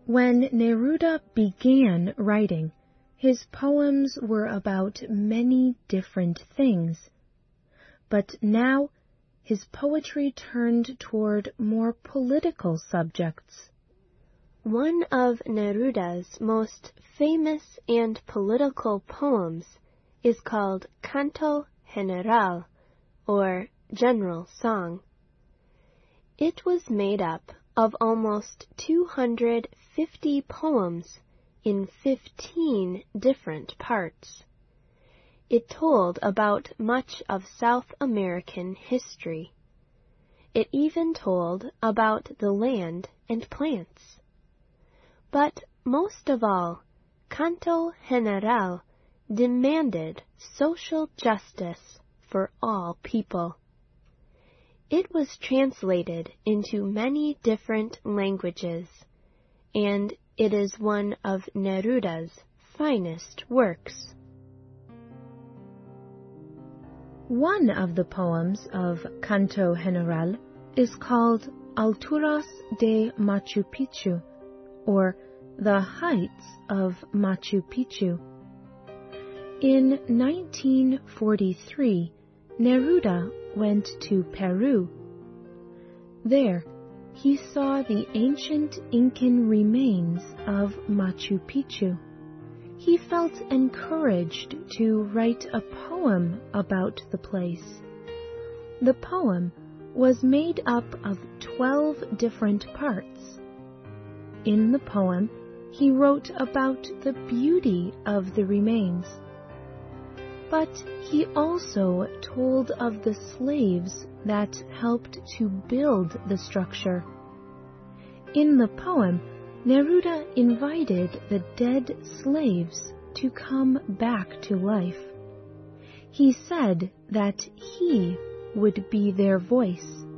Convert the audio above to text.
When Neruda began writing, his poems were about many different things. But now, his poetry turned toward more political subjects. One of Neruda's most famous and political poems is called Canto General, or General Song. It was made up of almost 250 poems in 15 different parts. It told about much of South American history. It even told about the land and plants. But most of all, Canto General demanded social justice for all people. It was translated into many different languages, and it is one of Neruda's finest works. One of the poems of Canto General is called Alturas de Machu Picchu, or The Heights of Machu Picchu. In 1943, Neruda went to Peru. There, he saw the ancient Incan remains of Machu Picchu. He felt encouraged to write a poem about the place. The poem was made up of 12 different parts. In the poem, he wrote about the beauty of the remains. But he also told of the slaves that helped to build the structure. In the poem, Neruda invited the dead slaves to come back to life. He said that he would be their voice.